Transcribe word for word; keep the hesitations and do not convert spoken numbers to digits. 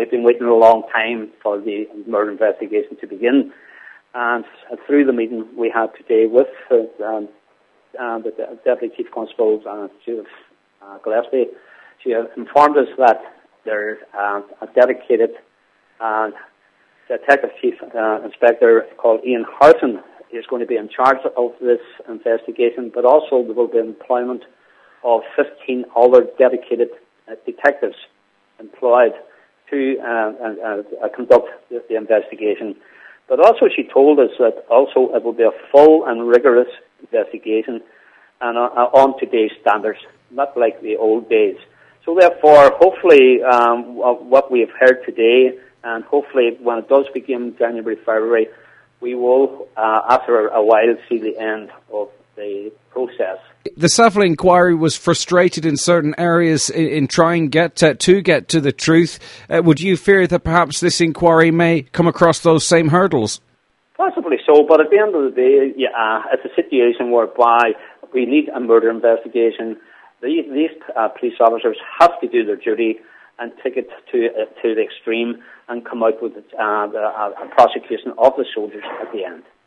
we've been waiting a long time for the murder investigation to begin. And uh, through the meeting we had today with uh, um, uh, the Deputy Chief Constable, uh, Judith uh, Gillespie, she has informed us that there's uh, a dedicated uh, Detective Chief uh, Inspector called Ian Harrison is going to be in charge of this investigation, but also there will be employment of fifteen other dedicated uh, detectives employed to uh, uh, uh, conduct the, the investigation. But also she told us that also it will be a full and rigorous investigation and uh, on today's standards, not like the old days. So therefore, hopefully um, what we have heard today, and hopefully when it does begin January, February, we will, uh, after a while, see the end of the process. The Savill inquiry was frustrated in certain areas in, in trying get to, to get to the truth. Uh, would you fear that perhaps this inquiry may come across those same hurdles? Possibly so, but at the end of the day, yeah, uh, it's a situation whereby we need a murder investigation. These, these uh, police officers have to do their duty and take it to uh, to the extreme and come out with uh, the, uh, a prosecution of the soldiers at the end.